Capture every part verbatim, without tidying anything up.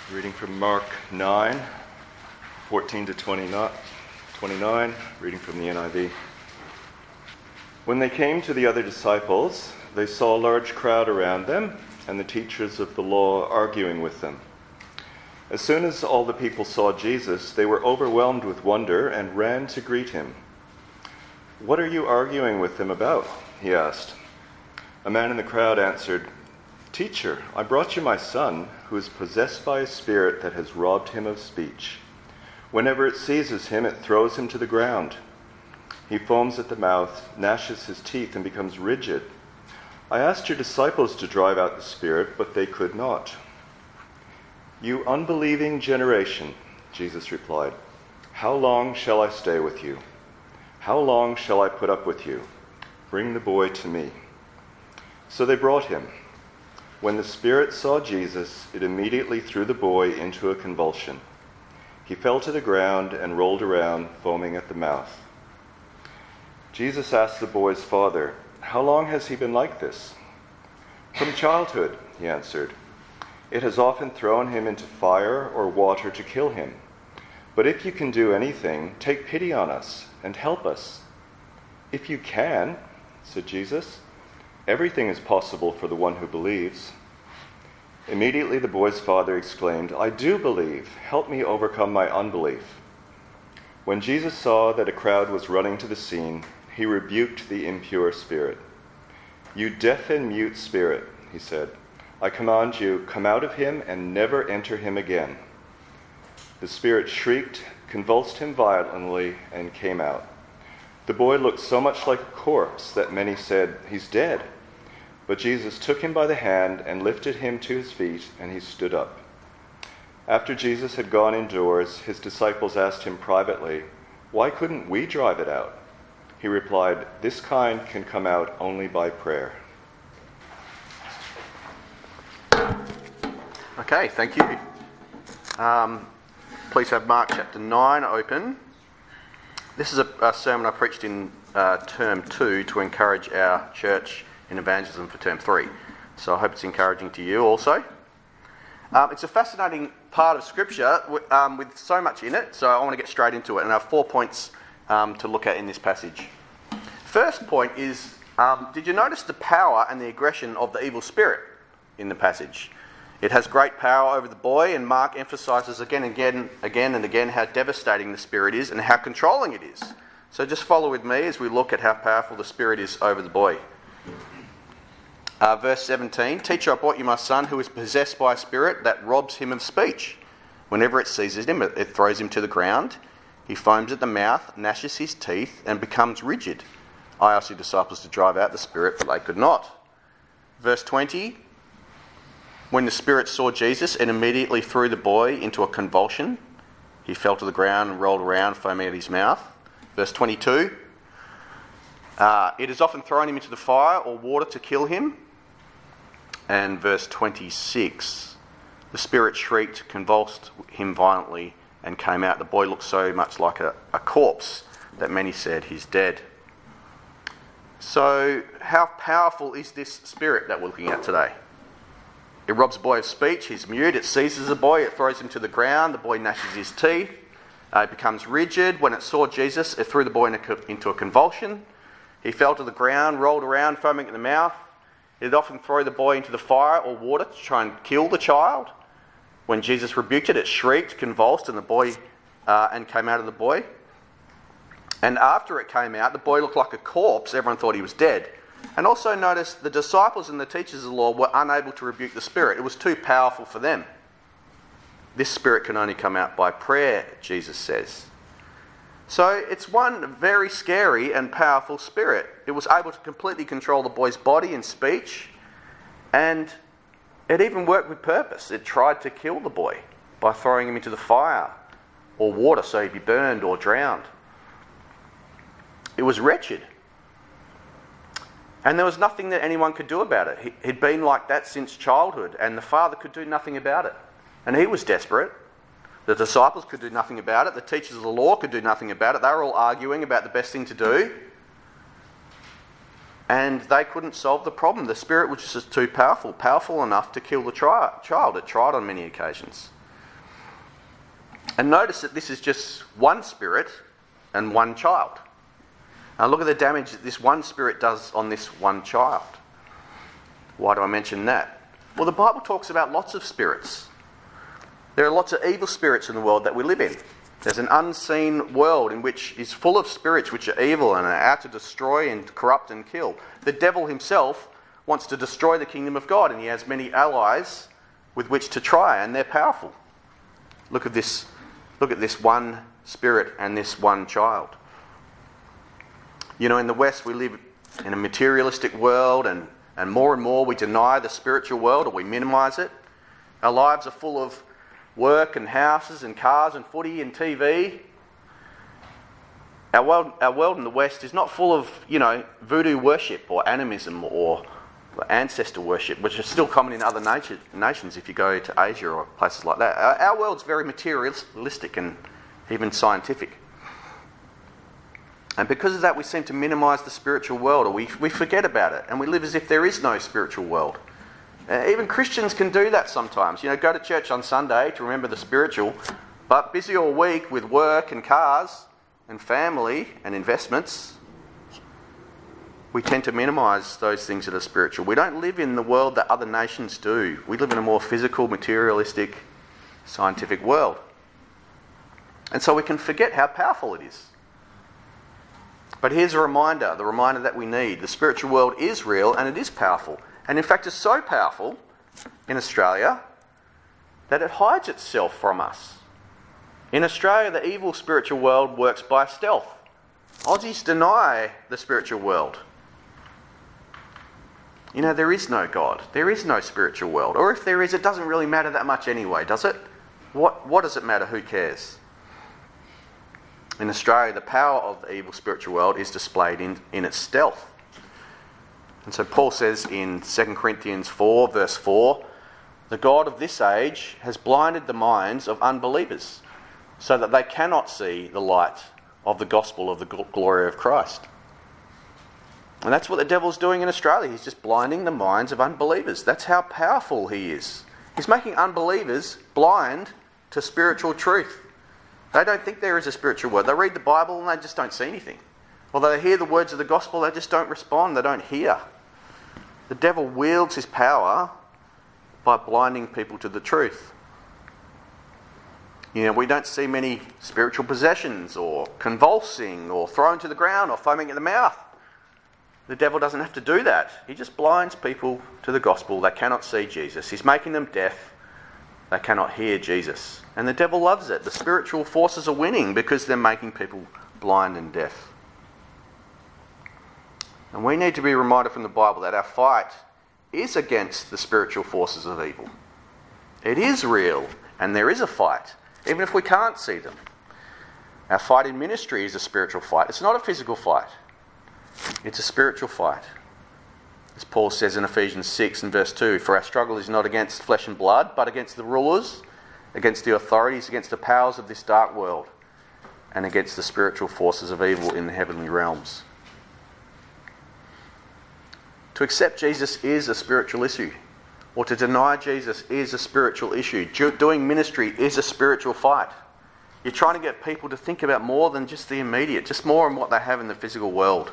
Reading from Mark nine, fourteen to twenty-nine, reading from the N I V. When they came to the other disciples, they saw a large crowd around them and the teachers of the law arguing with them. As soon as all the people saw Jesus, they were overwhelmed with wonder and ran to greet him. "What are you arguing with them about?" he asked. A man in the crowd answered, "Teacher, I brought you my son, who is possessed by a spirit that has robbed him of speech. Whenever it seizes him, it throws him to the ground. He foams at the mouth, gnashes his teeth, and becomes rigid. I asked your disciples to drive out the spirit, but they could not." "You unbelieving generation," Jesus replied, "how long shall I stay with you? How long shall I put up with you? Bring the boy to me." So they brought him. When the spirit saw Jesus, it immediately threw the boy into a convulsion. He fell to the ground and rolled around, foaming at the mouth. Jesus asked the boy's father, "How long has he been like this?" "From childhood," he answered. "It has often thrown him into fire or water to kill him. But if you can do anything, take pity on us and help us." "If you can," said Jesus, "everything is possible for the one who believes." Immediately the boy's father exclaimed, "I do believe. Help me overcome my unbelief." When Jesus saw that a crowd was running to the scene, he rebuked the impure spirit. "You deaf and mute spirit," he said, "I command you, come out of him and never enter him again." The spirit shrieked, convulsed him violently, and came out. The boy looked so much like a corpse that many said, "He's dead." But Jesus took him by the hand and lifted him to his feet, and he stood up. After Jesus had gone indoors, his disciples asked him privately, "Why couldn't we drive it out?" He replied, "This kind can come out only by prayer." Okay, thank you. Um, please have Mark chapter nine open. This is a, a sermon I preached in uh, term two to encourage our church in evangelism for term three. So I hope it's encouraging to you also. Um, it's a fascinating part of Scripture with, um, with so much in it, so I want to get straight into it. And I have four points um, to look at in this passage. First point is, um, did you notice the power and the aggression of the evil spirit in the passage? It has great power over the boy, and Mark emphasises again and again, again and again how devastating the spirit is and how controlling it is. So just follow with me as we look at how powerful the spirit is over the boy. Uh, verse seventeen, "Teacher, I brought you my son who is possessed by a spirit that robs him of speech. Whenever it seizes him, it throws him to the ground. He foams at the mouth, gnashes his teeth, and becomes rigid. I asked your disciples to drive out the spirit, but they could not." Verse twenty, "When the spirit saw Jesus, it immediately threw the boy into a convulsion. He fell to the ground and rolled around, foaming at his mouth." Verse twenty-two, uh, "It has often thrown him into the fire or water to kill him." And verse twenty-six, "The spirit shrieked, convulsed him violently, and came out. The boy looked so much like a, a corpse that many said, 'He's dead.'" So, how powerful is this spirit that we're looking at today? It robs a boy of speech, he's mute, it seizes the boy, it throws him to the ground, the boy gnashes his teeth, uh, it becomes rigid. When it saw Jesus, it threw the boy in a, into a convulsion. He fell to the ground, rolled around, foaming at the mouth. It would often throw the boy into the fire or water to try and kill the child. When Jesus rebuked it, it shrieked, convulsed, and the boy uh, and came out of the boy. And after it came out, the boy looked like a corpse. Everyone thought he was dead. And also notice the disciples and the teachers of the law were unable to rebuke the spirit. It was too powerful for them. This spirit can only come out by prayer, Jesus says. So it's one very scary and powerful spirit. It was able to completely control the boy's body and speech, and it even worked with purpose. It tried to kill the boy by throwing him into the fire or water so he'd be burned or drowned. It was wretched. And there was nothing that anyone could do about it. He'd been like that since childhood, and the father could do nothing about it. And he was desperate. The disciples could do nothing about it. The teachers of the law could do nothing about it. They were all arguing about the best thing to do. And they couldn't solve the problem. The spirit was just too powerful, powerful enough to kill the tri- child. It tried on many occasions. And notice that this is just one spirit and one child. Now look at the damage that this one spirit does on this one child. Why do I mention that? Well, the Bible talks about lots of spirits. There are lots of evil spirits in the world that we live in. There's an unseen world in which is full of spirits which are evil and are out to destroy and corrupt and kill. The devil himself wants to destroy the kingdom of God, and he has many allies with which to try, and they're powerful. Look at this, look at this one spirit and this one child. You know, in the West we live in a materialistic world, and, and more and more we deny the spiritual world, or we minimise it. Our lives are full of work and houses and cars and footy and T V. Our world, our world in the West is not full of, you know, voodoo worship or animism or ancestor worship, which is still common in other nature, nations if you go to Asia or places like that. Our, our world's very materialistic and even scientific. And because of that, we seem to minimise the spiritual world, or we, we forget about it, and we live as if there is no spiritual world. Uh, even Christians can do that sometimes. You know, go to church on Sunday to remember the spiritual, but busy all week with work and cars and family and investments, we tend to minimise those things that are spiritual. We don't live in the world that other nations do. We live in a more physical, materialistic, scientific world. And so we can forget how powerful it is. But here's a reminder, the reminder that we need. The spiritual world is real and it is powerful. And in fact, it's so powerful in Australia that it hides itself from us. In Australia, the evil spiritual world works by stealth. Aussies deny the spiritual world. You know, there is no God. There is no spiritual world. Or if there is, it doesn't really matter that much anyway, does it? What, what does it matter? Who cares? In Australia, the power of the evil spiritual world is displayed in, in its stealth. And so Paul says in Second Corinthians four, verse four, the God of this age has blinded the minds of unbelievers so that they cannot see the light of the gospel of the glory of Christ. And that's what the devil's doing in Australia. He's just blinding the minds of unbelievers. That's how powerful he is. He's making unbelievers blind to spiritual truth. They don't think there is a spiritual world. They read the Bible and they just don't see anything. Although they hear the words of the gospel, they just don't respond. They don't hear. The devil wields his power by blinding people to the truth. You know, we don't see many spiritual possessions or convulsing or thrown to the ground or foaming at the mouth. The devil doesn't have to do that. He just blinds people to the gospel. They cannot see Jesus. He's making them deaf. They cannot hear Jesus. And the devil loves it. The spiritual forces are winning because they're making people blind and deaf. And we need to be reminded from the Bible that our fight is against the spiritual forces of evil. It is real, and there is a fight, even if we can't see them. Our fight in ministry is a spiritual fight. It's not a physical fight. It's a spiritual fight. As Paul says in Ephesians six and verse two, for our struggle is not against flesh and blood, but against the rulers, against the authorities, against the powers of this dark world, and against the spiritual forces of evil in the heavenly realms. To accept Jesus is a spiritual issue, or to deny Jesus is a spiritual issue. Doing ministry is a spiritual fight. You're trying to get people to think about more than just the immediate, just more on what they have in the physical world.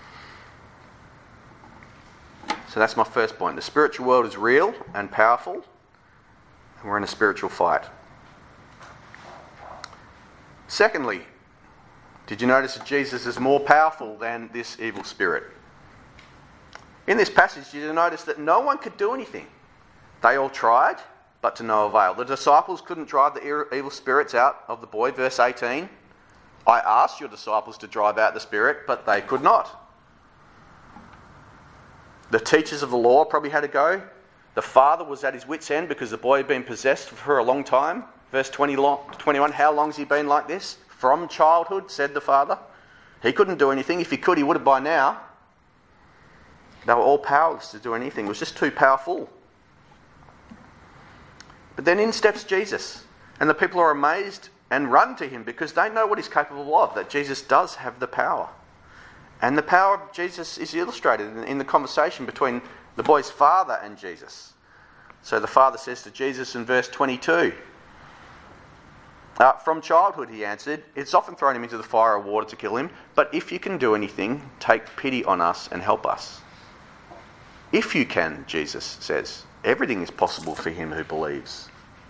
So that's my first point. The spiritual world is real and powerful, and we're in a spiritual fight. Secondly, did you notice that Jesus is more powerful than this evil spirit? In this passage, did you notice that no one could do anything? They all tried, but to no avail. The disciples couldn't drive the evil spirits out of the boy, verse eighteen. I asked your disciples to drive out the spirit, but they could not. The teachers of the law probably had to go. The father was at his wit's end because the boy had been possessed for a long time. Verse twenty, twenty-one, how long has he been like this? From childhood, said the father. He couldn't do anything. If he could, he would have by now. They were all powerless to do anything. It was just too powerful. But then in steps Jesus. And the people are amazed and run to him because they know what he's capable of, that Jesus does have the power. And the power of Jesus is illustrated in the conversation between the boy's father and Jesus. So the father says to Jesus in verse twenty-two, Uh, from childhood, he answered, it's often thrown him into the fire or water to kill him, but if you can do anything, take pity on us and help us. If you can, Jesus says, everything is possible for him who believes.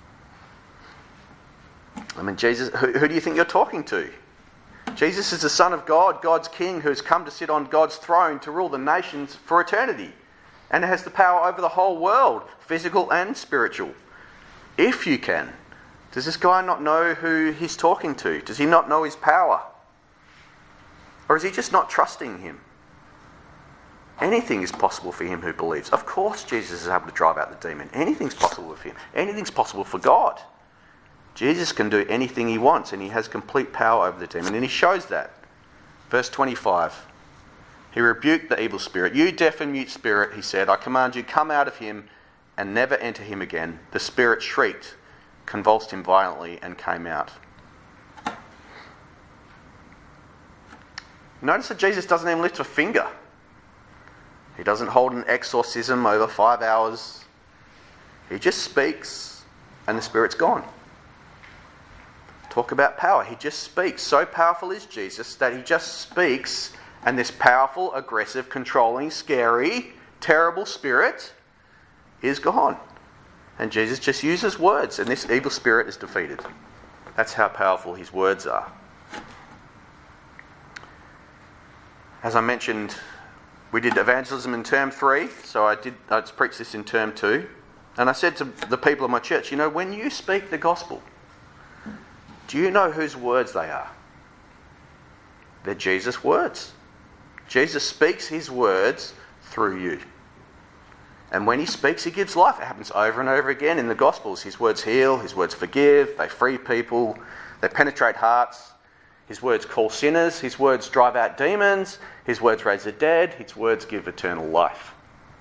I mean, Jesus, who, who do you think you're talking to? Jesus is the Son of God, God's King, who has come to sit on God's throne to rule the nations for eternity, and has the power over the whole world, physical and spiritual. If you can. Does this guy not know who he's talking to? Does he not know his power? Or is he just not trusting him? Anything is possible for him who believes. Of course Jesus is able to drive out the demon. Anything's possible with him. Anything's possible for God. Jesus can do anything he wants, and he has complete power over the demon, and he shows that. Verse twenty-five. He rebuked the evil spirit. You deaf and mute spirit, he said, I command you, come out of him and never enter him again. The spirit shrieked, convulsed him violently, and came out. Notice that Jesus doesn't even lift a finger. He doesn't hold an exorcism over five hours. He just speaks, and the spirit's gone. Talk about power. He just speaks. So powerful is Jesus that he just speaks, and this powerful, aggressive, controlling, scary, terrible spirit is gone. And Jesus just uses words, and this evil spirit is defeated. That's how powerful his words are. As I mentioned, we did evangelism in term three, so I did I preached this in term two. And I said to the people of my church, you know, when you speak the gospel, do you know whose words they are? They're Jesus' words. Jesus speaks his words through you. And when he speaks, he gives life. It happens over and over again in the Gospels. His words heal, his words forgive, they free people, they penetrate hearts. His words call sinners, his words drive out demons, his words raise the dead, his words give eternal life.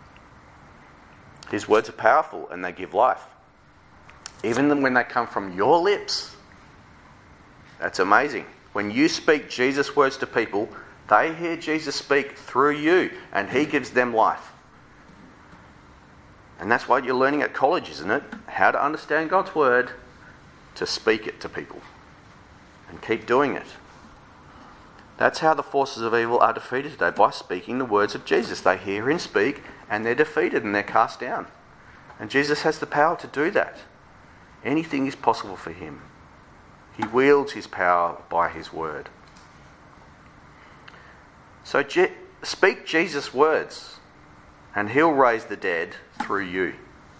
His words are powerful and they give life. Even when they come from your lips. That's amazing. When you speak Jesus' words to people, they hear Jesus speak through you, and he gives them life. And that's what you're learning at college, isn't it? How to understand God's word, to speak it to people. And keep doing it. That's how the forces of evil are defeated today, by speaking the words of Jesus. They hear him speak, and they're defeated, and they're cast down. And Jesus has the power to do that. Anything is possible for him. He wields his power by his word. So Je- speak Jesus' words, and he'll raise the dead through you.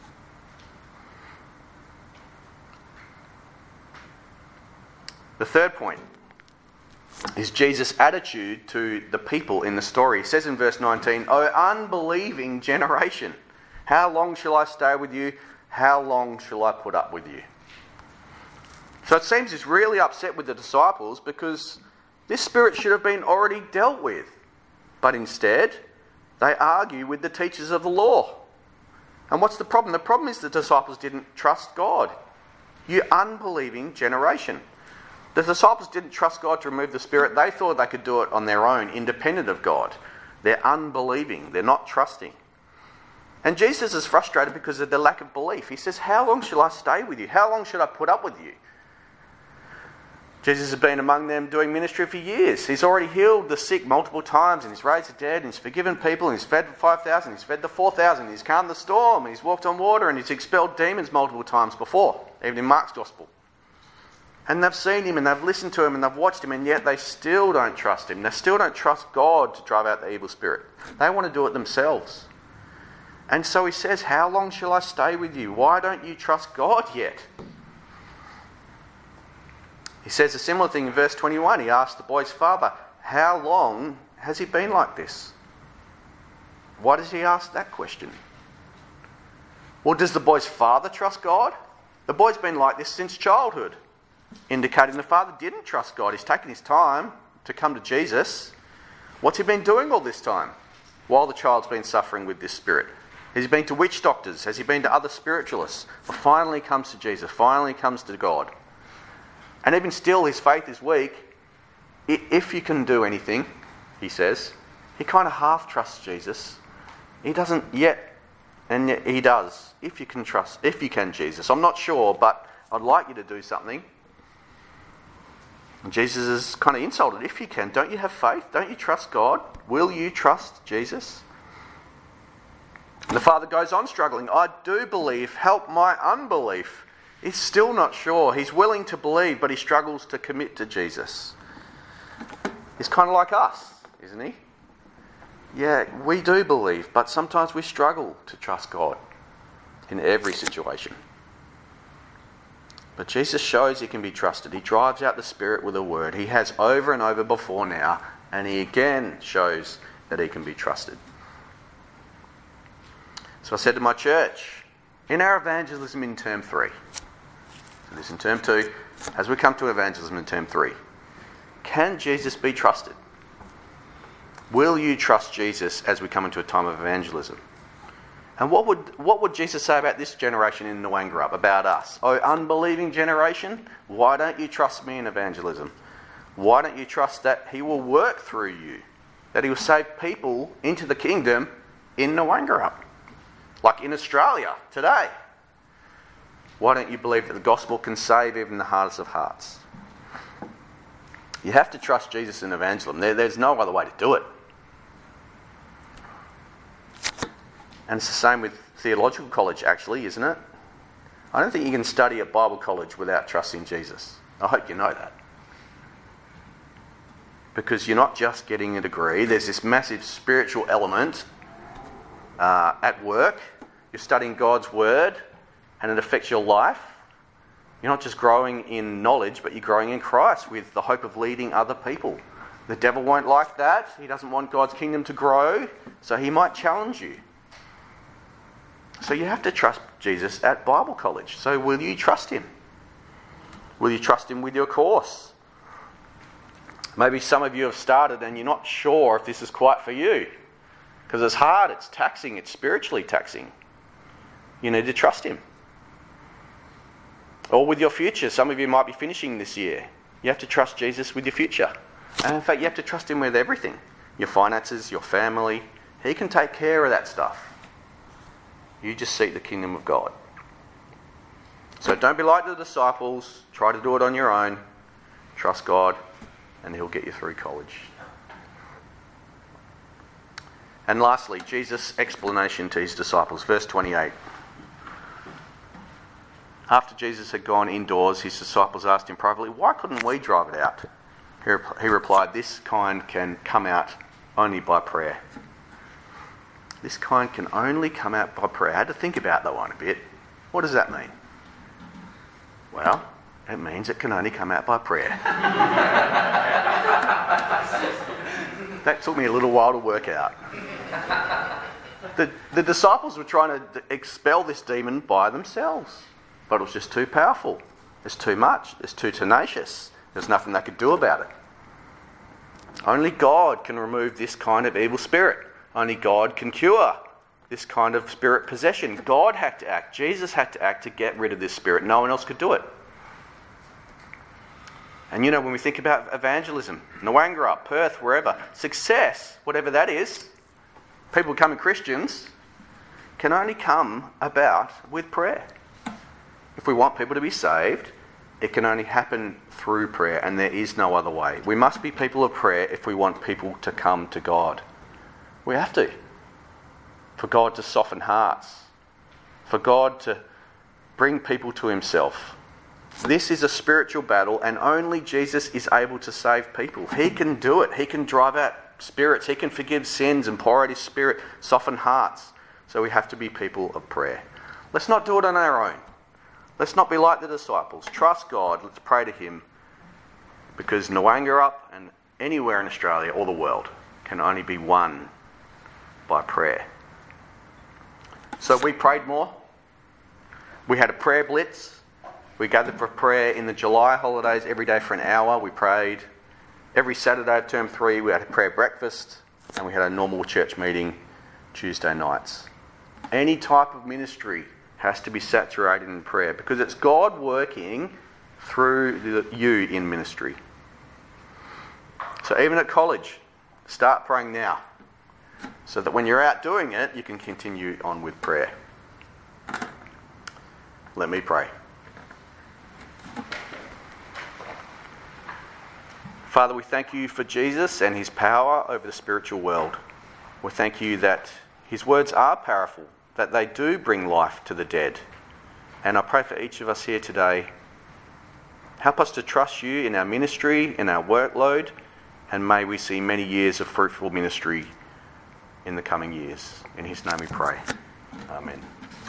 The third point is Jesus' attitude to the people in the story. He says in verse nineteen, O unbelieving generation, how long shall I stay with you? How long shall I put up with you? So it seems he's really upset with the disciples because this spirit should have been already dealt with. But instead, they argue with the teachers of the law. And what's the problem? The problem is the disciples didn't trust God. You unbelieving generation. The disciples didn't trust God to remove the spirit. They thought they could do it on their own, independent of God. They're unbelieving. They're not trusting. And Jesus is frustrated because of their lack of belief. He says, how long shall I stay with you? How long should I put up with you? Jesus has been among them doing ministry for years. He's already healed the sick multiple times, and he's raised the dead, and he's forgiven people, and he's fed the five thousand, he's fed the four thousand, he's calmed the storm, and he's walked on water, and he's expelled demons multiple times before, even in Mark's Gospel. And they've seen him, and they've listened to him, and they've watched him, and yet they still don't trust him. They still don't trust God to drive out the evil spirit. They want to do it themselves. And so he says, how long shall I stay with you? Why don't you trust God yet? He says a similar thing in verse twenty-one. He asked the boy's father, how long has he been like this? Why does he ask that question? Well, does the boy's father trust God? The boy's been like this since childhood, indicating the father didn't trust God. He's taken his time to come to Jesus. What's he been doing all this time while the child's been suffering with this spirit? Has he been to witch doctors? Has he been to other spiritualists? Well, finally comes to Jesus. Finally comes to God. And even still, his faith is weak. If you can do anything, he says, he kind of half trusts Jesus. He doesn't yet, and yet he does. If you can trust, if you can, Jesus. I'm not sure, but I'd like you to do something. And Jesus is kind of insulted. If you can, don't you have faith? Don't you trust God? Will you trust Jesus? And the father goes on struggling. I do believe, help my unbelief. He's still not sure. He's willing to believe, but he struggles to commit to Jesus. He's kind of like us, isn't he? Yeah, we do believe, but sometimes we struggle to trust God in every situation. But Jesus shows he can be trusted. He drives out the spirit with a word. He has over and over before now, and he again shows that he can be trusted. So I said to my church, in our evangelism in term three, so this in term two, as we come to evangelism in term three, can Jesus be trusted? Will you trust Jesus as we come into a time of evangelism? And what would what would Jesus say about this generation in Nwangerup, about us? Oh, unbelieving generation, why don't you trust me in evangelism? Why don't you trust that he will work through you? That he will save people into the kingdom in Nwangerup? Like in Australia today. Why don't you believe that the gospel can save even the hardest of hearts? You have to trust Jesus in evangelism. There, there's no other way to do it. And it's the same with theological college, actually, isn't it? I don't think you can study at Bible college without trusting Jesus. I hope you know that. Because you're not just getting a degree. There's this massive spiritual element uh, at work. You're studying God's word, and it affects your life. You're not just growing in knowledge, but you're growing in Christ with the hope of leading other people. The devil won't like that. He doesn't want God's kingdom to grow, so he might challenge you. So you have to trust Jesus at Bible college. So will you trust him? Will you trust him with your course? Maybe some of you have started and you're not sure if this is quite for you. Because it's hard, it's taxing, it's spiritually taxing. You need to trust him. Or with your future. Some of you might be finishing this year. You have to trust Jesus with your future. And in fact, you have to trust him with everything. Your finances, your family. He can take care of that stuff. You just seek the kingdom of God. So don't be like the disciples. Try to do it on your own. Trust God, and he'll get you through college. And lastly, Jesus' explanation to his disciples. Verse twenty-eight. After Jesus had gone indoors, his disciples asked him privately, why couldn't we drive it out? He replied, this kind can come out only by prayer. This kind can only come out by prayer. I had to think about that one a bit. What does that mean? Well, it means it can only come out by prayer. That took me a little while to work out. The, the disciples were trying to expel this demon by themselves, but it was just too powerful. It's too much. It's too tenacious. There's nothing they could do about it. Only God can remove this kind of evil spirit. Only God can cure this kind of spirit possession. God had to act. Jesus had to act to get rid of this spirit. No one else could do it. And you know, when we think about evangelism, Nwangerup, Perth, wherever, success, whatever that is, people becoming Christians, can only come about with prayer. If we want people to be saved, it can only happen through prayer, and there is no other way. We must be people of prayer if we want people to come to God. We have to. For God to soften hearts. For God to bring people to himself. This is a spiritual battle, and only Jesus is able to save people. He can do it. He can drive out spirits. He can forgive sins and pour out his spirit, soften hearts. So we have to be people of prayer. Let's not do it on our own. Let's not be like the disciples. Trust God. Let's pray to him. Because Nwangerup and anywhere in Australia or the world can only be won by prayer. So we prayed more. We had a prayer blitz. We gathered for prayer in the July holidays every day for an hour. We prayed. Every Saturday of term three we had a prayer breakfast, and we had a normal church meeting Tuesday nights. Any type of ministry has to be saturated in prayer because it's God working through the, you in ministry. So even at college, start praying now, so that when you're out doing it, you can continue on with prayer. Let me pray. Father, we thank you for Jesus and his power over the spiritual world. We thank you that his words are powerful, that they do bring life to the dead. And I pray for each of us here today, help us to trust you in our ministry, in our workload, and may we see many years of fruitful ministry in the coming years. In his name we pray. Amen.